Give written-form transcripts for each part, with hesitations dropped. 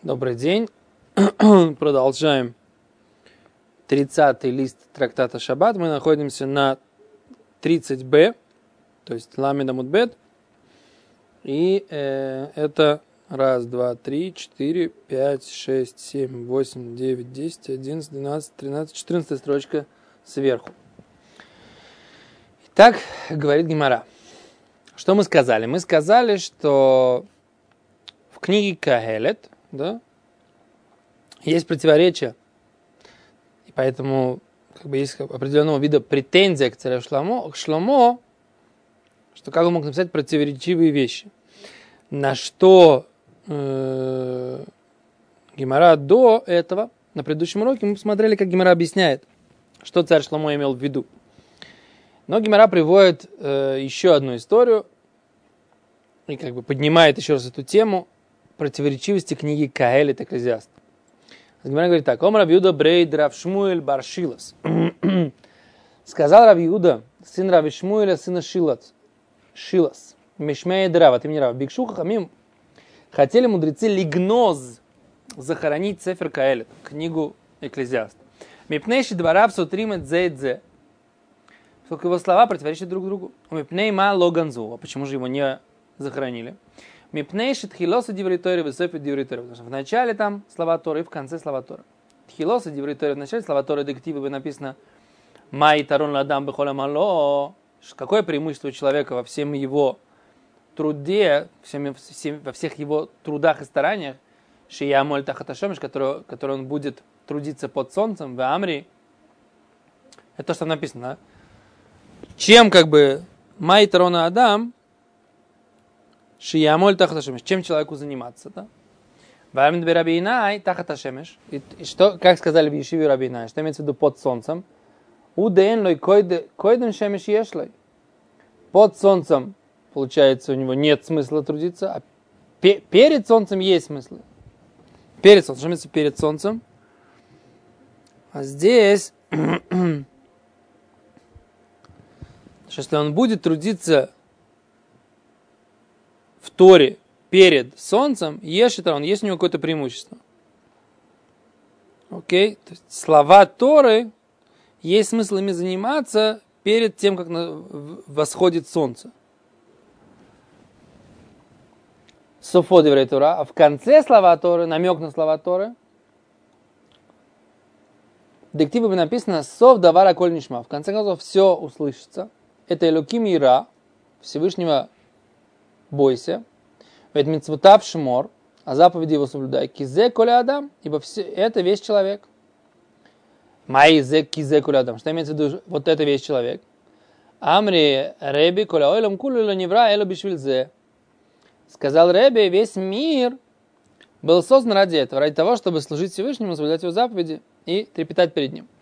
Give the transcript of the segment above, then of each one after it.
Добрый день. Продолжаем 30-й лист трактата Шаббат. Мы находимся на 30б, то есть ламед амуд бет. И это 1, 2, 3, 4, 5, 6, 7, 8, 9, 10, 11, 12, 13, 14 строчка сверху. Итак, говорит Гемара. Что мы сказали? Мы сказали, что в книге Каэлет, да, есть противоречие, и поэтому есть определенного вида претензия к царю Шломо, что как он мог написать противоречивые вещи. На что Гемара до этого, на предыдущем уроке, мы посмотрели, как Гемара объясняет, что царь Шломо имел в виду. Но Гемара приводит еще одну историю и поднимает еще раз эту тему противоречивости книги Каэлет Экклезиаст. Гемара говорит так: Ом Рав Юда брейд Рав Шмуэль бар Шилас. Сказал Рав Юда, сын Рави Шмуэля, сына Шилас, Мишмея Драва, от имени Рава, Бикшуха Хамим, хотели мудрецы лигноз, захоронить Сефер Каэлет, книгу Экклезиаст. Мипнейши дварав сутримет зейдзе. Только его слова противоречат друг другу. Мипней ма логанзу. А почему же его не захоронили? Мипнейши тхилоса дивритори высофи дивритори. Потому что в начале там слова Торы и в конце слова Торы. Тхилоса дивритори в начале, слова Торы дективы написано май тарон ладам бехола мало. Какое преимущество человека во всем его труде, во всех его трудах и стараниях, шия моль тахаташомиш, который он будет трудиться под солнцем, в Амри. Это то, что написано, да? Чем май тарона адам, шия моль тахаташомиш, чем человеку заниматься, да? Ваамин бе рабинай тахаташемиш. И что, как сказали в Ешиве рабинай, что имеется в виду под солнцем? Уден лой койден шемиш ешлой. Под солнцем, получается, у него нет смысла трудиться, а перед солнцем есть смысл. Перед солнцем, что имеется перед солнцем? А здесь, что если он будет трудиться в Торе перед солнцем, есть у него какое-то преимущество. Окей? То есть слова Торы, есть смысл ими заниматься перед тем, как восходит солнце. Софо деврей Тора, а в конце слова Торы, намек на слова Торы, в дективе написано «Сов давара коль нишма». В конце концов, все услышится. Это Элоким Ира, Всевышнего бойся. Ведь мицвотав шмор, а заповеди его соблюдай. Кизе коля адам, ибо это весь человек. Май зе кизе коля адам. Что имеется в виду вот это весь человек? Амри реби коля ойлам кулю невра эло бишвильзе. Сказал Реби, весь мир был создан ради этого, ради того, чтобы служить Всевышнему, соблюдать его заповеди и трепетать перед ним.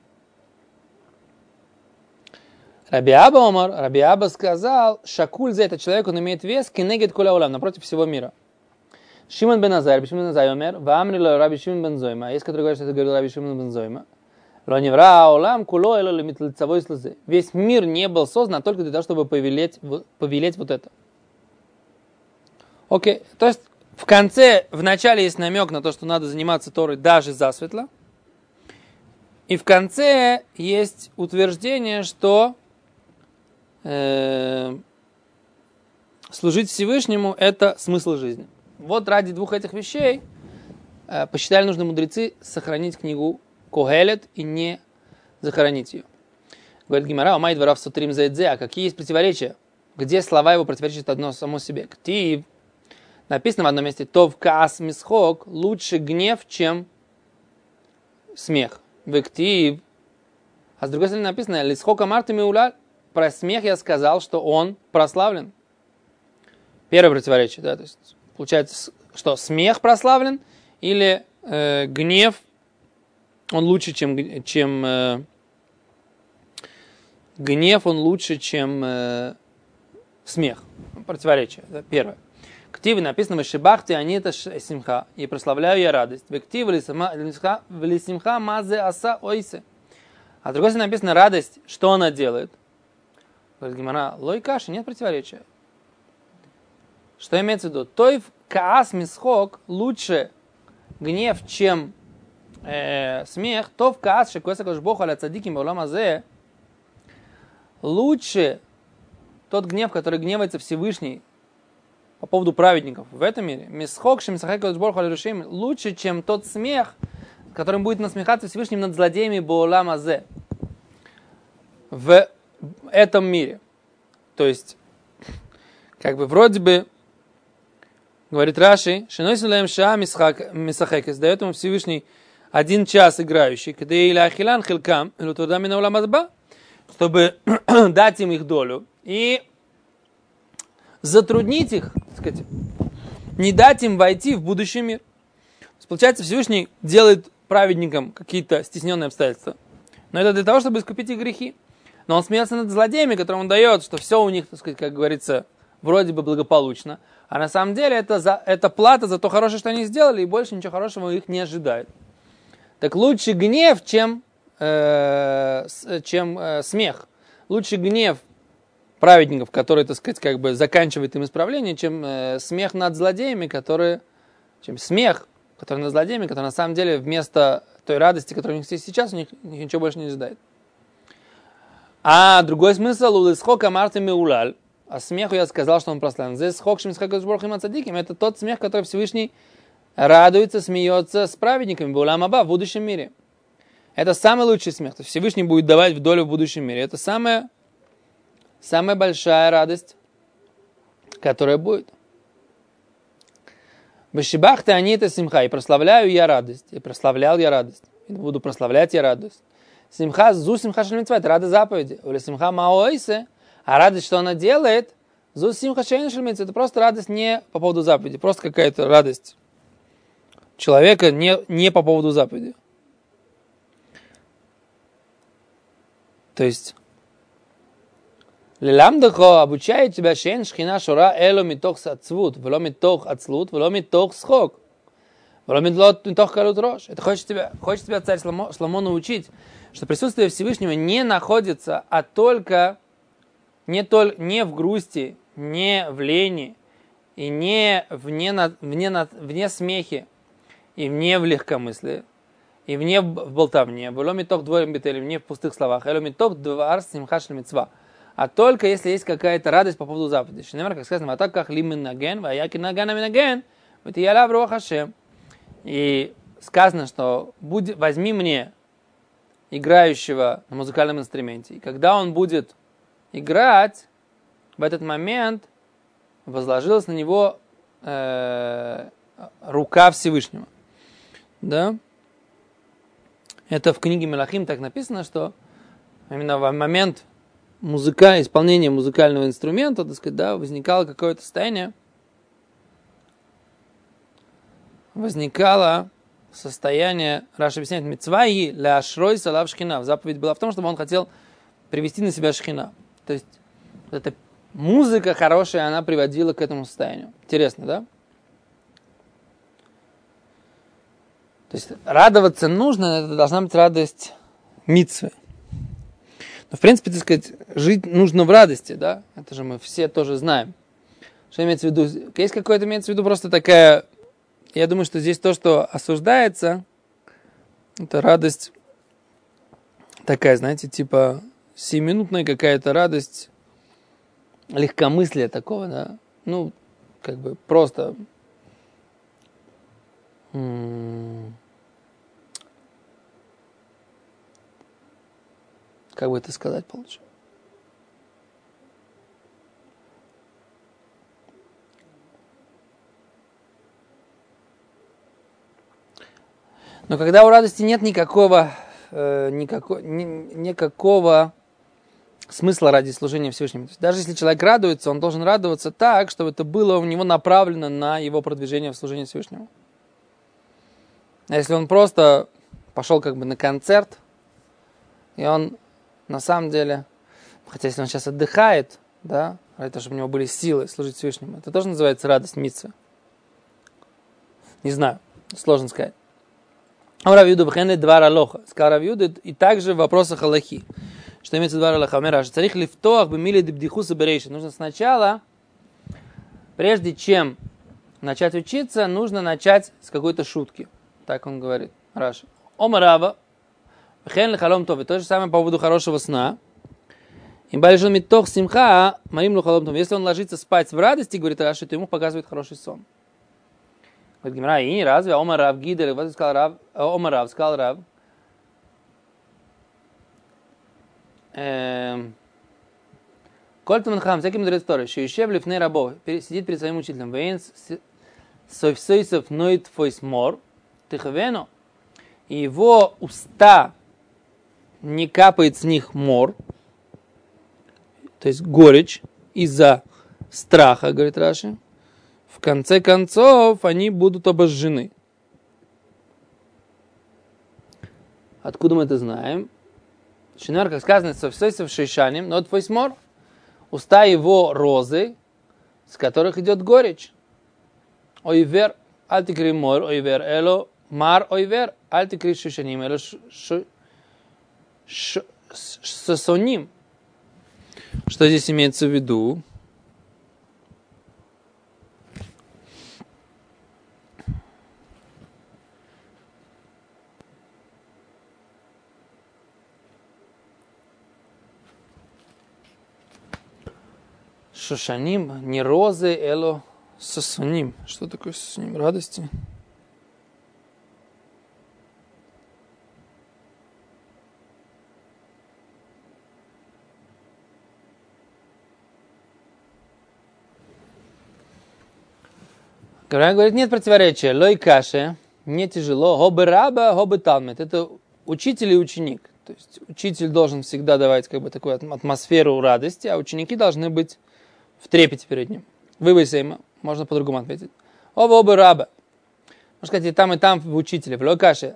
Раби Аба сказал, шакуль за этот человек, он имеет вес, кинегет коля улам, напротив всего мира. Шимон бен Азай, омер, ваамри ло Раби Шимон бен Зойма, есть, который говорит, что это говорил Раби Шимон бен Зойма. Ло невра улам куло эло лимитлицавой слезы. Весь мир не был создан только для того, чтобы повелеть вот это. Окей, то есть в начале есть намек на то, что надо заниматься Торой даже засветло. И в конце есть утверждение, что служить Всевышнему – это смысл жизни. Вот ради двух этих вещей посчитали нужно мудрецы сохранить книгу Кохелет и не захоронить ее. Говорит Гемара, «Омай дворав сутрим заэдзе», а какие есть противоречия? Где слова его противоречат одно само себе? Ктив. Написано в одном месте, «Тов каас мисхок», лучше гнев, чем смех. Вектив. А с другой стороны написано, «Лисхок амарты миула», про смех я сказал, что он прославлен. Первое противоречие, да, то есть получается, что смех прославлен, или гнев, он лучше, чем гнев, он лучше, чем смех. Противоречие, да, первое. Ктивы написано, «Вешибахти анита симха», и прославляю я радость. Вективы лисимха мазе аса ойсе. А с другой стороны написано, радость, что она делает? Говорит Гемара, лой каши, нет противоречия. Что имеется в виду? Тойв каас мисхок, лучше гнев, чем смех, то в каас шекоэс акадош боруху аля цадиким баолам азе, лучше тот гнев, который гневается Всевышний по поводу праведников в этом мире, мисхок шемисахай акадош боруху аля рушим, лучше, чем тот смех, которым будет насмехаться Всевышним над злодеями баолам азе в этом мире. То есть, как бы вроде бы, говорит Раши, шиной сулаем ша мисахекес, дает ему Всевышний 1 час играющий, чтобы дать им их долю и затруднить их, так сказать, не дать им войти в будущий мир. То есть, получается, Всевышний делает праведникам какие-то стесненные обстоятельства, но это для того, чтобы искупить их грехи. Но он смеется над злодеями, которым он дает, что все у них, так сказать, как говорится, вроде бы благополучно. А на самом деле это плата за то хорошее, что они сделали, и больше ничего хорошего их не ожидает. Так лучше гнев, чем смех. Лучше гнев праведников, который, так сказать, как бы заканчивает им исправление, чем смех над злодеями, чем смех, который над злодеями, который на самом деле вместо той радости, которая у них есть сейчас, у них ничего больше не ожидает. А другой смысл, улысхок амарты меулаль, а смеху я сказал, что он прославлен. Здесь схок шемисхак сборхим цадиким, это тот смех, который Всевышний радуется, смеется с праведниками баолам аба в будущем мире. Это самый лучший смех. То есть Всевышний будет давать в долю в будущем мире. Это самая большая радость, которая будет. Бешибах ты они это симха, и прославляю я радость, и прославлял я радость, и буду прославлять я радость. Симха зу симха шельмитцва, это радость заповеди. Или симха маоисе, а радость, что она делает, зу симха шельмитцва, это просто радость не по поводу заповеди, просто какая-то радость человека не по поводу заповеди. То есть, лиламдахо обучает тебя шен шхина шура эло митох сацвут, вело митох ацлут, вело митох схок, вело митох калут рош. Это хочет тебя царь Шломо научить, что присутствие Всевышнего не находится, а только не в грусти, не в лени, и не вне смехе, и вне в легкомыслии, и вне в болтовне, вне в пустых словах, а только если есть какая-то радость по поводу заповеди. Как сказано, так как лимин наген, ваяки нагана минаген, и сказано, что возьми мне играющего на музыкальном инструменте, и когда он будет играть, в этот момент возложилась на него рука Всевышнего. Да? Это в книге Мелахим так написано, что именно в момент исполнения музыкального инструмента, так сказать, да, возникало какое-то состояние, Раша объясняет, мицваи ля ашрой салав шхина. Заповедь была в том, чтобы он хотел привести на себя шхина. То есть, эта музыка хорошая, она приводила к этому состоянию. Интересно, да? То есть, радоваться нужно, это должна быть радость мицвы. Но, в принципе, так сказать, жить нужно в радости, да? Это же мы все тоже знаем. Что имеется в виду? Есть какое-то, имеется в виду просто такая... Я думаю, что здесь то, что осуждается, это радость такая, знаете, типа сиюминутная какая-то радость, легкомыслия такого, да? Ну, как бы просто... Как бы это сказать получше? Но когда у радости нет никакого смысла ради служения Всевышнему. То есть даже если человек радуется, он должен радоваться так, чтобы это было у него направлено на его продвижение в служении Всевышнему. А если он просто пошел как бы на концерт, и он на самом деле, хотя если он сейчас отдыхает, да, ради того, чтобы у него были силы служить Всевышнему, это тоже называется радость митцвы. Не знаю, сложно сказать. Рав Юда бхене двар алоха. Сказал Рав Юда, и также в вопросах алохи. Что имеется двар алоха? Мираж. Царих лифтоах бемили дебдихуса берейши. Нужно сначала, прежде чем начать учиться, нужно начать с какой-то шутки. Так он говорит. Раша. Ома Рава. Хен лехалом тов. И то же самое по поводу хорошего сна. Им балишон митох симха, марим лухалом тов. Если он ложится спать в радости, говорит Раша, то ему показывает хороший сон. Говорит Гимара, и не разве? Ома Рав Гидель. Вот сказал Рав. Ома Рав, сказал Рав. Кольтман хам, всякий мудрец Торы, что еще в лифне рабов, сидит перед своим учителем. Вейн сойфсойсов ноит фойсмор, тиховено, и его уста не капает с них мор, то есть горечь из-за страха, говорит Раши. В конце концов, они будут обожжены. Откуда мы это знаем? Шинар, как сказано, сойфсойсов шейшаним, ноит фойсмор. Уста его розы, с которых идет горечь. Ойвер, альтикри мор, ойвер, эло, мар, ойвер, альтикри шишаним, эло, сосоним. Что здесь имеется в виду? Шошаним, не розы, эло, сосоним. Что такое сосоним? Радости? Говорит, нет противоречия. Лой каше, не тяжело. Хобы раба, хобы талмит. Это учитель и ученик. То есть учитель должен всегда давать как бы такую атмосферу радости, а ученики должны быть в трепете перед ним. Вывесим, можно по-другому ответить. Оба раба. Можно сказать, и там в учителе, в локаше.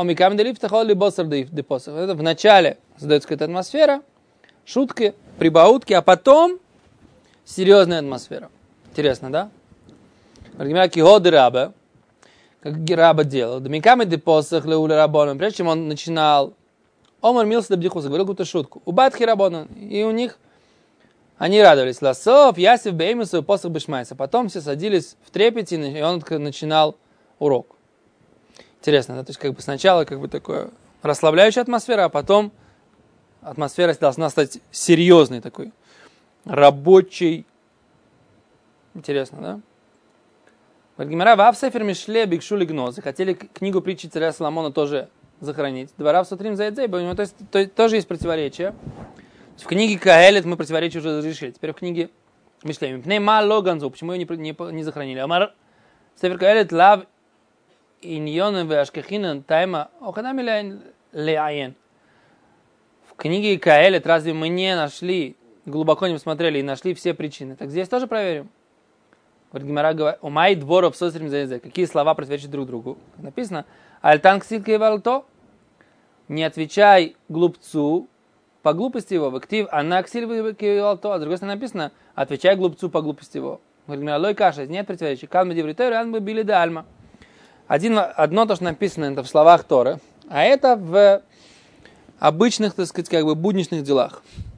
Это в начале создается какая-то атмосфера, шутки, прибаутки, а потом серьезная атмосфера. Интересно, да? Раба, как раба делал. Прежде чем он начинал, Омар мился до бдихуса, говорил какую-то шутку. У Батхи Рабона, и у них они радовались. Ласов, Ясив, Беймусу, посох Бешмайса. Потом все садились в трепете, и он начинал урок. Интересно, да? То есть как бы сначала как бы такое расслабляющая атмосфера, а потом атмосфера должна стать серьезной такой, рабочей. Интересно, да? Гимара в Сефер Мишле бикшули гнозы. Хотели книгу притчи царя Соломона тоже захоронить. Двора в Сутрим заедзей, то есть тоже есть противоречие. В книге Каэлет мы противоречие уже разрешили. Теперь в книге Мишле. Пнейма логанзу. Почему ее не захоронили? Амар Сефер Каэлет лав иньоны веашкахинен тайма оханами леаен. В книге Каэлет разве мы не нашли, глубоко не посмотрели и нашли все причины? Так здесь тоже проверим. Говорит Гимара, говорит, умай дворов сосрим заезде. Какие слова противоречат друг другу? Написано, альтан ксилка и валто. Не отвечай глупцу по глупости его. Вактив она ксилка и валто. А с другой стороны написано, отвечай глупцу по глупости его. Говорит Гимара, лой каша, нет противоречия. Калма дивритори, ан бы били да альма. Одно то, что написано это в словах Торы, а это в обычных, так сказать, как бы будничных делах.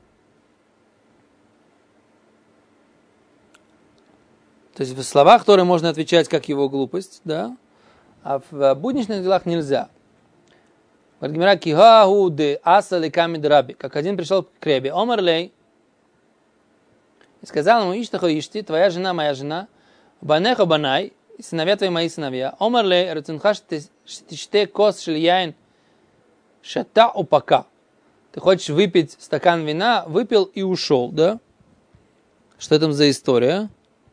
То есть в словах Торы можно отвечать как его глупость, да, а в будничных делах нельзя. Как один пришел к Ребе, Омарлей, и сказал ему, Иштахо Ишти, твоя жена, моя жена, Банехо Банай, сыновья твои, мои сыновья, Омарлей, Рацинха Штиште Кос Шильяин, Шата Упака. Ты хочешь выпить стакан вина, выпил и ушел, да? Что там за история?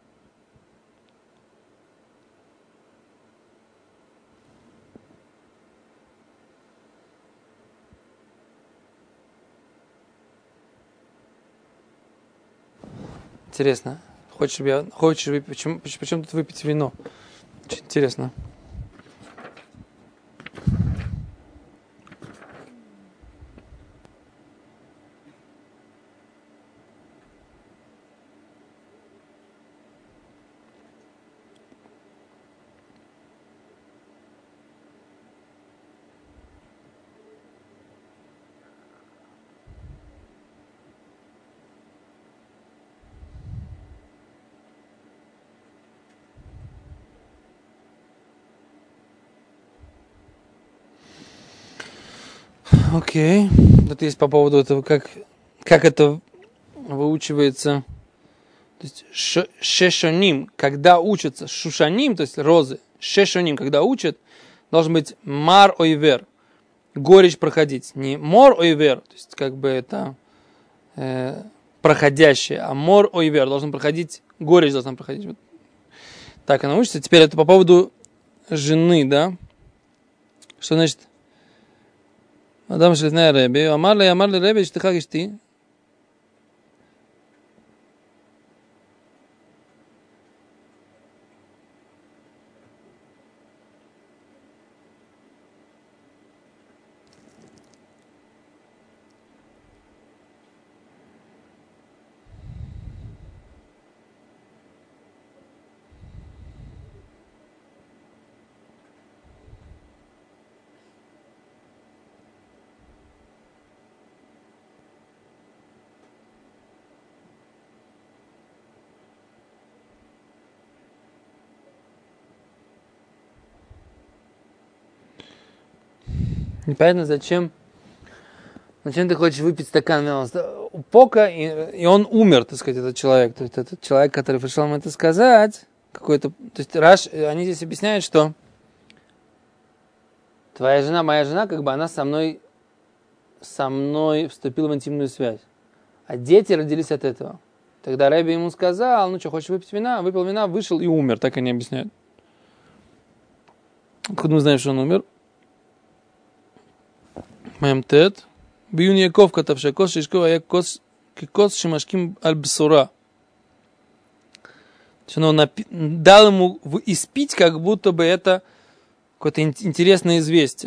Интересно. Хочешь выпить? Почему тут выпить вино? Очень интересно. Окей. Тут есть по поводу этого, как это выучивается. То есть шешоним, когда учатся, шушаним, то есть розы, шешоним, когда учат, должен быть мар ойвер, горечь проходить. Не мор ойвер, то есть как бы это проходящее, а мор ойвер, должен проходить, горечь должна проходить. Вот. Так она учится. Теперь это по поводу жены, да? Что значит? Адам шлифней Рэби, амар ли Рэби, что ты ты? Непонятно, зачем ты хочешь выпить стакан вина. У Пока, и он умер, так сказать, этот человек. То есть этот человек, который пришел им это сказать, какой-то... То есть они здесь объясняют, что твоя жена, моя жена, как бы она со мной вступила в интимную связь. А дети родились от этого. Тогда Рэби ему сказал, ну что, хочешь выпить вина? Выпил вина, вышел и умер. Так они объясняют. Откуда мы знаем, что он умер? Мемтет. Биюн Яков катавший кос шишкова як кос шимашким аль-бсура. Он дал ему испить, как будто бы это какое-то интересное известие.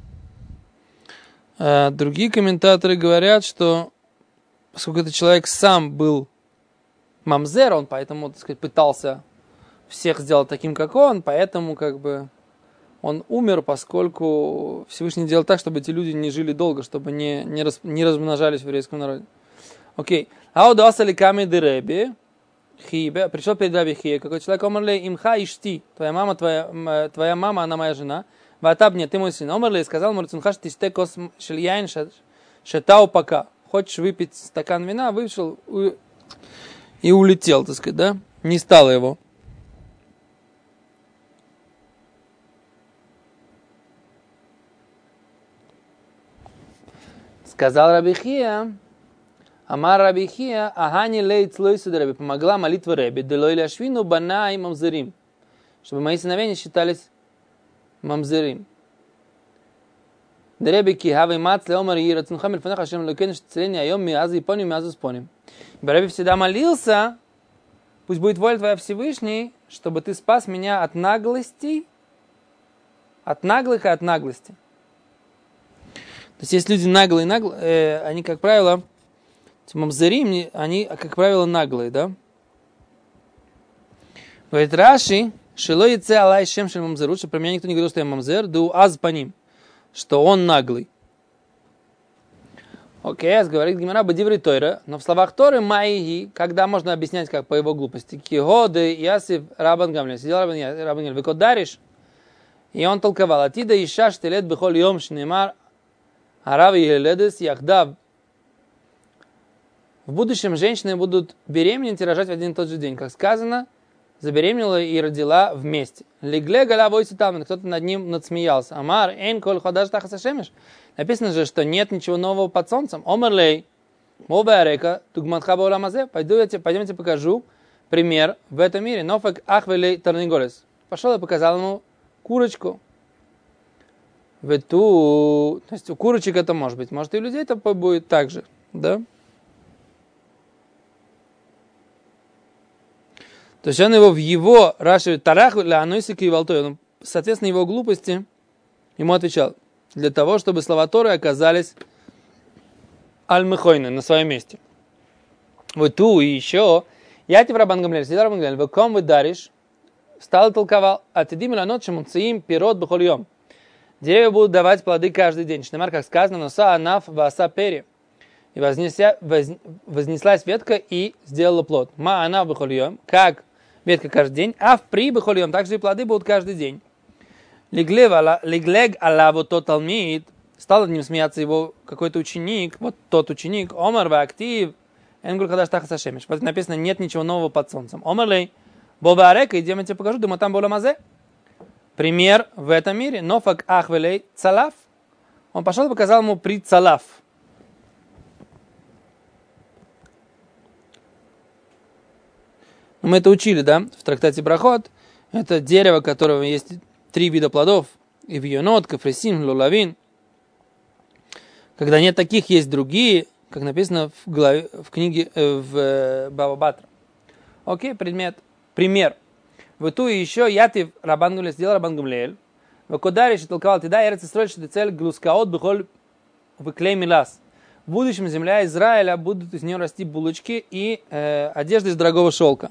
А другие комментаторы говорят, что поскольку этот человек сам был мамзер, он поэтому, так сказать, пытался всех сделать таким, как он, поэтому как бы он умер, поскольку Всевышний делал так, чтобы эти люди не жили долго, чтобы не размножались в еврейском народе. Окей. Аудасали камы дереби. Хибе. Пришел перед Раби Хия. Какой человек омерле имха ишти. Твоя мама, она моя жена. Ватабне, ты мой сын. Омерле сказал Мурцунхаш, ты стекос шельяин шетау пока. Хочешь выпить стакан вина, вышел и улетел, так сказать, да? Не стало его. Сказал Раби Хия, Амар Раби Хия, Агани лейц лойсу Раби, помогла молитва Раби, делой ляшвину бана и мамзерим, чтобы мои сыновья не считались мамзерим. Раби Кихавай мац леомар и рацунхам эльфанах ашем лукен шцеление айом миазы и поним миазу споним. Раби всегда молился, пусть будет воля твоя Всевышний, чтобы ты спас меня от наглости, от наглых и от наглости. То есть, есть люди наглые, они, как правило, мамзерим, они, как правило, наглые, да? Говорит Раши, шело яйце алай шем шель мамзеру, что про меня никто не говорил, что я мамзер, ду аз по ним, что он наглый. Окей, говорит Гемара бадиври Тойра, но в словах Торы майги, когда можно объяснять, как по его глупости, кигоды ясив рабан гамлин, сидел рабан гамлин, выкодаришь, и он толковал, атида иша штелет бихоль йом шнемар, Арав и Еледес Яхдав. В будущем женщины будут беременеть и рожать в один и тот же день. Как сказано, забеременела и родила вместе. Легле галавойся там, кто-то над ним надсмеялся. Амар, эйн коль ходаш тахасашемиш. Написано же, что нет ничего нового под солнцем. Омерлей, мобарека, тугматха бауламазе. Пойдемте покажу пример в этом мире. Нофек ахвелей тарниголес. Пошел и показал ему курочку. То есть у курочек это может быть, может и у людей это будет так же, да? То есть он его в его Раши Тарах ля анойсики и валтой, он, соответственно, его глупости ему отвечал, для того, чтобы слова Торы оказались аль-мехойны, на своем месте. Вот ту и еще, я тебе Рабан Гамлиэль, сидел Рабан Гамлиэль, веком вы даришь, встал и толковал, а ты димила ночь, муцеим пирот бхольем. Деревья будут давать плоды каждый день. Шнемар, как сказано, носа анаф васа пери. И вознеслась ветка и сделала плод. Ма анаф бхольем, как ветка каждый день, а в при бхольем, также и плоды будут каждый день. Леглег алаву то талмид, стал над ним смеяться его какой-то ученик, вот тот ученик, Омар ва актив, энгур хадаш тахас ашемеш. Вот написано, нет ничего нового под солнцем. Омар лей, боба арека, идем, я тебе покажу, думаю, там была мазе. Пример в этом мире, нофак ахвелей цалав. Он пошел и показал ему при цалав. Мы это учили, да, в трактате Брахот. Это дерево, у которого есть 3 вида плодов. Ивьонот, кафресим, лулавин. Когда нет таких, есть другие, как написано в книге в Бава Батра. Окей, пример. В ту еще Ятив Рабан Гамлиэль сделал Рабан Гамлиэль. В Кодариш толковал туда Эрец Исраэль, что цель глускаот бихоль выклей милас. В будущем земля Израиля будут из нее расти булочки и одежда из дорогого шелка.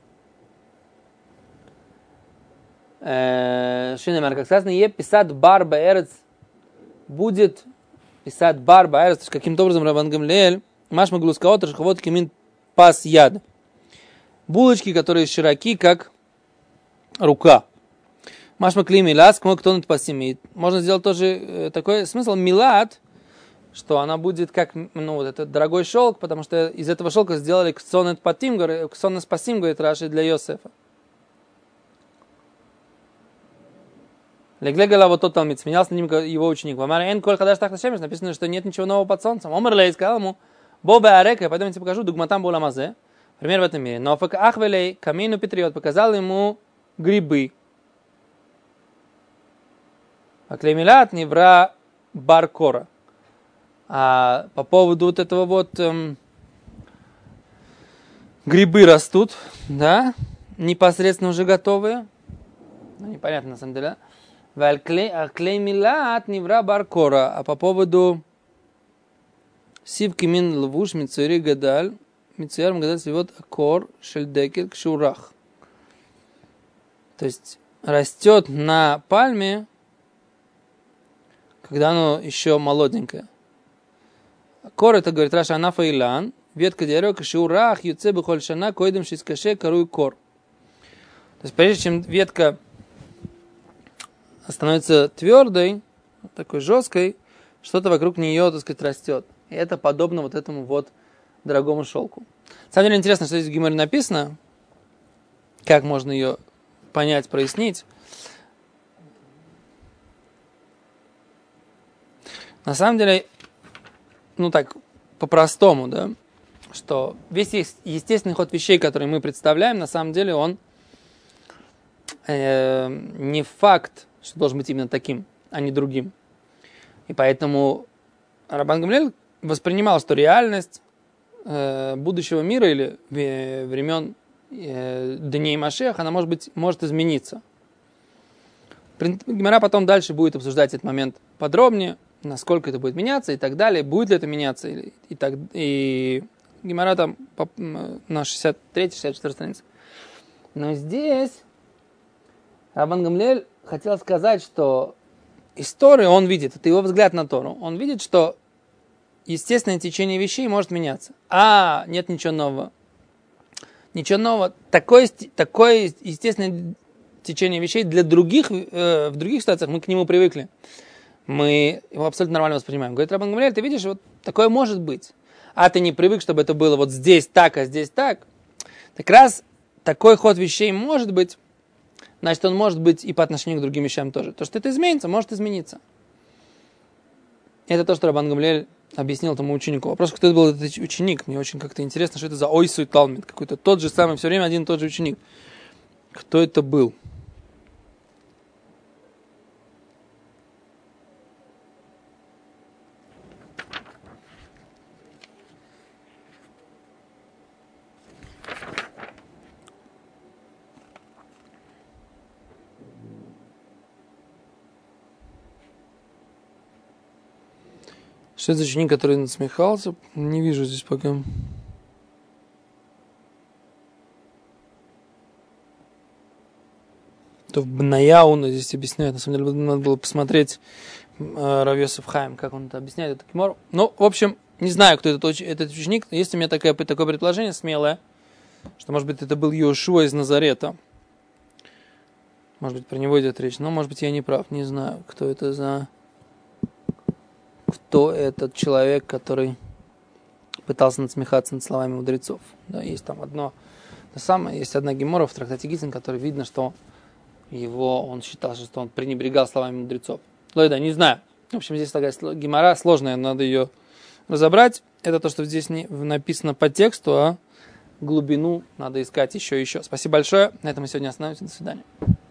Шинемер, как сказано, е писат барба Эрец будет писать барба Эрец, каким-то образом Рабан Гамлиэль машма глускаот рашхавот кемин пас яд. Булочки, которые широки, как рука. Машма кли милас, кому кто-нибудь пасимит. Можно сделать тоже такой смысл милат, что она будет как, вот это дорогой шелк, потому что из этого шелка сделали ксонет патим, ксонет спасим, говорит Раши, для Йосефа. Леглегала вот тот талмид, сменялся на ним его ученик. В Амаре эн коль хадаш тахта шемеш написано, что нет ничего нового под солнцем. Омар лей сказал ему, бобе арека, пойдем я тебе покажу, дугматам була мазе. Пример в этом мире. Но фак ахвелей камину петриот показал ему грибы. Аклемилат невра баркора. А по поводу вот этого вот грибы растут, да, непосредственно уже готовые. Ну, непонятно на самом деле. Аклемилат невра баркора. А по поводу сивки мин лвуш мицури гадаль, мицуяр гадаль свивот акор шельдекель кшурах. То есть растет на пальме, когда оно еще молоденькое. Кор, это говорит Раша Анафа Илан, ветка дерева, кашиурах, юце бихоль шана, койдем шискаше, коруй кор. То есть прежде чем ветка становится твердой, такой жесткой, что-то вокруг нее, так сказать, растет. И это подобно вот этому вот дорогому шелку. На самом деле интересно, что здесь в Гемаре написано, как можно ее понять, прояснить. На самом деле, ну так, по-простому, да, что весь естественный ход вещей, которые мы представляем, на самом деле он не факт, что должен быть именно таким, а не другим. И поэтому Рабан Гамлиэль воспринимал, что реальность будущего мира или времен дней Машиаха, она может измениться. Гемара потом дальше будет обсуждать этот момент подробнее, насколько это будет меняться и так далее, будет ли это меняться, и Гемара там на 63-64 странице. Но здесь Рабан Гамлиэль хотел сказать, что историю он видит, это его взгляд на Тору, он видит, что естественное течение вещей может меняться. Нет ничего нового. Ничего нового. Такое естественное течение вещей для других, в других ситуациях мы к нему привыкли. Мы его абсолютно нормально воспринимаем. Говорит Рабан Гамлиэль, ты видишь, вот такое может быть. А ты не привык, чтобы это было вот здесь так, а здесь так. Так раз такой ход вещей может быть, значит, он может быть и по отношению к другим вещам тоже. То, что это изменится, может измениться. Это то, что Рабан Гамлиэль объяснил этому ученику. Вопрос, кто это был этот ученик. Мне очень как-то интересно, что это за ойсуй талмид. Какой-то тот же самый, все время один и тот же ученик. Кто это был? Что это за ученик, который насмехался? Не вижу здесь пока. То в Бнаяуна здесь объясняет. На самом деле, надо было посмотреть Рав Йосеф Хаим, как он это объясняет. Ну, в общем, не знаю, кто этот ученик. Есть у меня такое предположение смелое, что, может быть, это был Йошуа из Назарета. Может быть, про него идет речь. Но, может быть, я не прав. Не знаю, кто это за кто этот человек, который пытался насмехаться над словами мудрецов. Да, есть там есть одна гемора в трактате Гитин, который видно, что он считал, что он пренебрегал словами мудрецов. Лойда, не знаю. В общем, здесь такая гемора сложная, надо ее разобрать. Это то, что здесь не написано по тексту, а глубину надо искать еще и еще. Спасибо большое. На этом мы сегодня остановимся. До свидания.